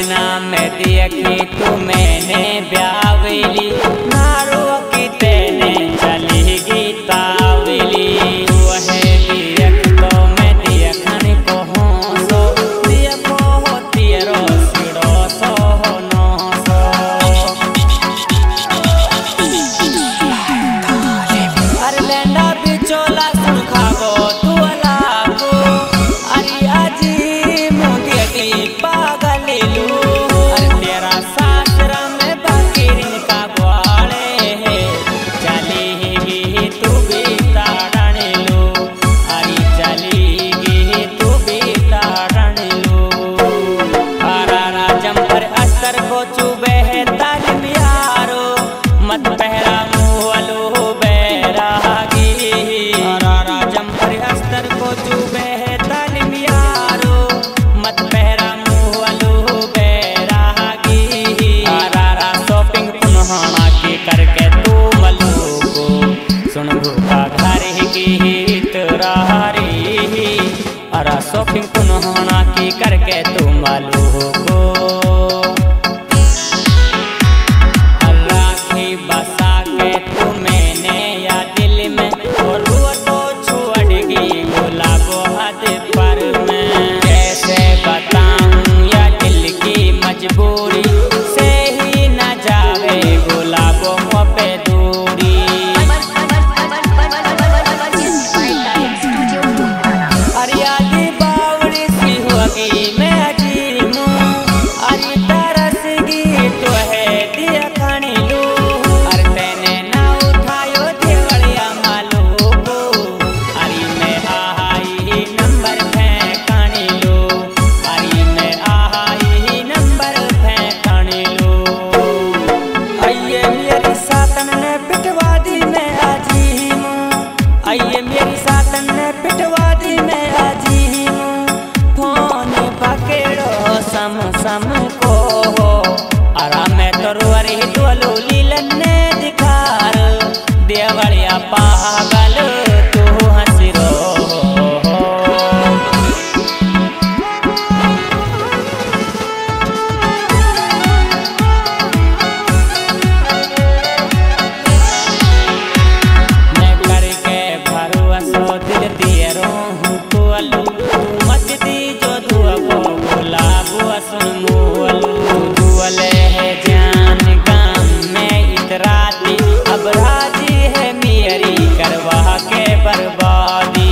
सपना में देखी तू मैंने ब्यावली नारो की तेने चली गीतावली वह देख तो मैं देखन को हूँ सो देखो हो तेरो सिड़ो सो नो सो अरे लेंडा बिचोला सुन खाबो तू अलाको अरे आजी मोदी की पागल लू अरे तेरा सासरा में बकरीन का ग्वाले है चलेगी तू भी ताड़न लो अरे चलेगी तू भी ताड़न लो हरारा जंपर अस्तर को चुबे है तालिम यारो मत पहरा मुहलो बैरागी हरारा जंपर अस्तर को चुबे है तालिम यारो मत पहरा मुहलो बैरागी हरारा शॉपिंग पुनहाना की करके तू मलो को सुन भूखा घर की हित रहारी हरा शॉपिंग पुनहाना की करके तू मलो को बसा के तू मैंने या दिल में और वो तो छुअड़गी गुलाबो हद पर मैं कैसे बताऊं या दिल की मजबूरी से ही न जावे गुलाबो पे दूरी अरियादी बावड़ी सी होगी मैं अजीमू अरे तरसगी तो है दिया खानी लू आइए मेरी सातन ने पिटवादी में आजी फोन पकड़ो सम सम को आराम में तोरवरी डोलू लीलन ने दिखार देवलिया पागल तू हंसरो दिल दियरो हूँ तो अलू मत दी जो दुआ को गुलाबो सुन मुअलू दुअले है जान गाम में इतराती अब राजी है मेरी करवा के बर्बादी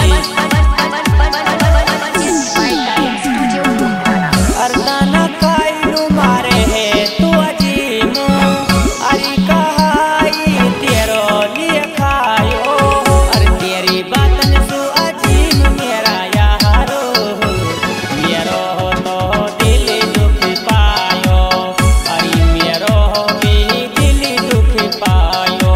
अरदाना कायलू मारे है तू अजीमो अरी कहाई तेरो लिए खायो बातन सु अजीम मेरा यारो मेरो तो दिल दुख पायो अरे मेरो भी दिल दुख पायो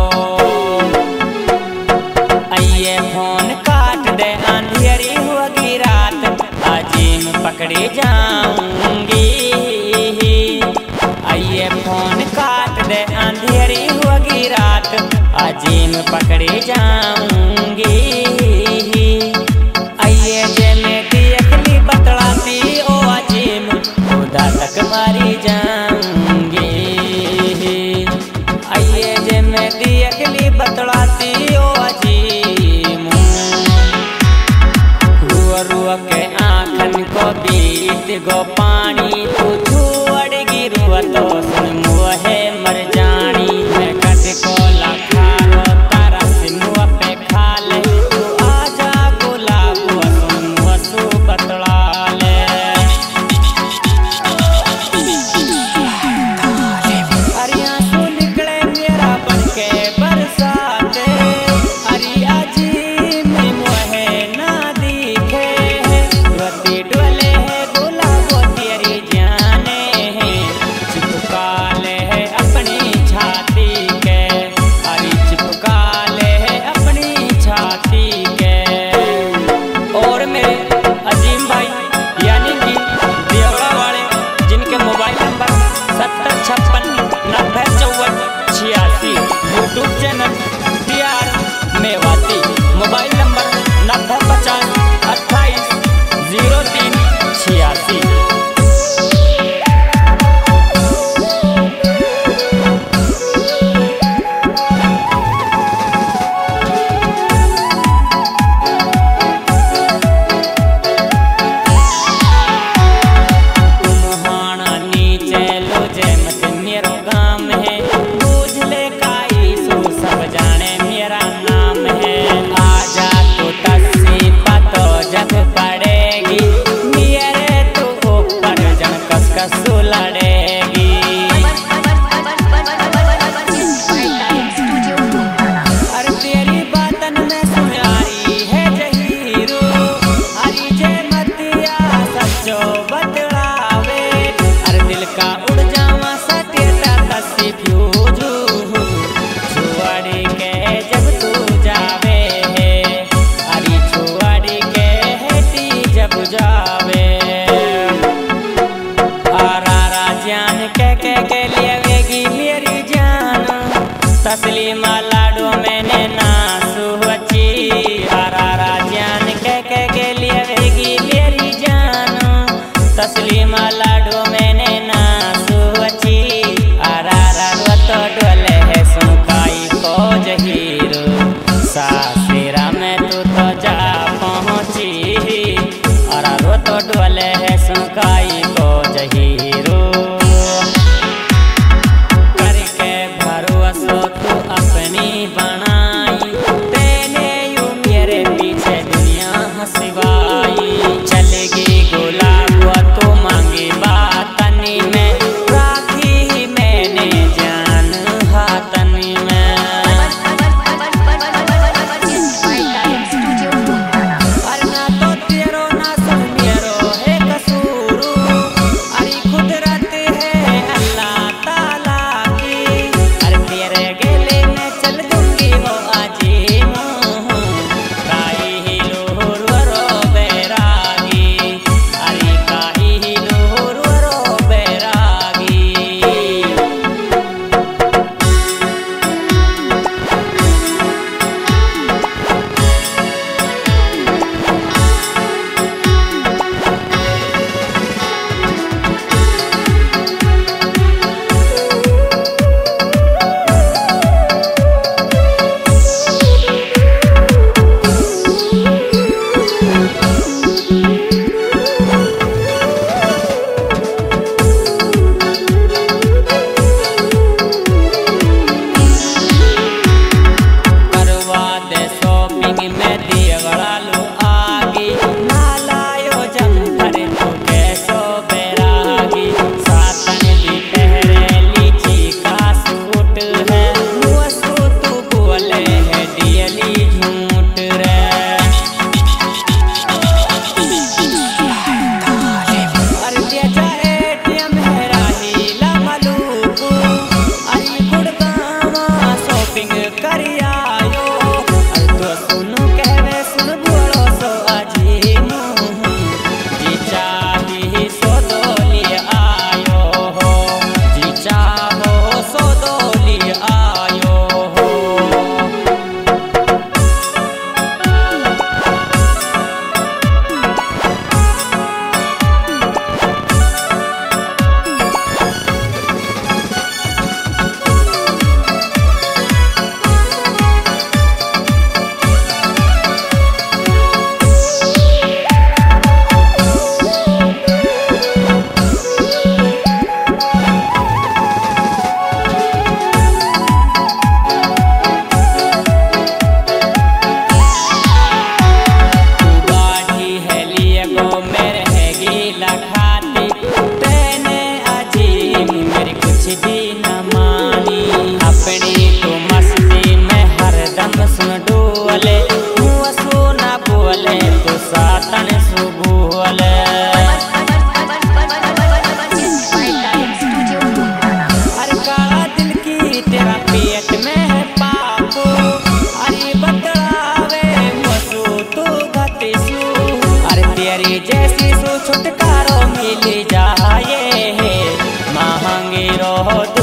आइए फोन काट दे अंधेरी होगी रात अजीम पकड़े जाऊंगी आइए फोन काट दे अंधेरी होगी रात अजीम पकड़े जाऊंगी आइए जे मैं देखली बतलाती ओ अजीम खुदा तक मारी जाऊंगी आइए जे मैं देखली बतलाती ओ अजीम रुआ रुआ के आँखन को बीत गो पानी तू छुअड़गी रुआ तो सुन मुहे मर जानी मैं कट को लखारो तारा से मुँह पे खा ले तू आजा गुलाबो सुन मुँह सु बतला ले अरे आंसू निकले मेरा बनके बरसाते अरे आजी में मुहे ना दिखे रोती डोले है गुलाबो तेरी जाने है चिपका कसू लड़ेगी। अरे तेरी बातन में सुनारी है जहीरो, हरी जय मतिया सच्चो बतलावे। अरे दिल का उड़ जावा सटेटा तसी फ्यूजू, छुआड़ी के जब तू जावे है, अरे छुआड़ी के हेटी जब जावे। जान के लेवेगी मेरी जान, तस्लीमा लाडो मैंने नासू बची। जान के लेवेगी मेरी जान, तस्लीमा लाडो मैंने नासू बची। तो डोले है सुनकाई को जहीरो, सासरा में तू तो जा पहुँची। और तो डोले है सुनकाई को जहीरो, अपनी बनाई तेने यू मेरे पीछे दुनिया हंसवाई। चलेगी गुलाब तो मांगी बातनी में, राखी मैंने जान हाथनी में। अरे ना तो तेरो ना सुन मेरो है कसूरू, अरे कुदरत है अल्लाह ताला की। अरे तेरे गेले जैसी सो छुटकारो मिल जाए, महंगी रहो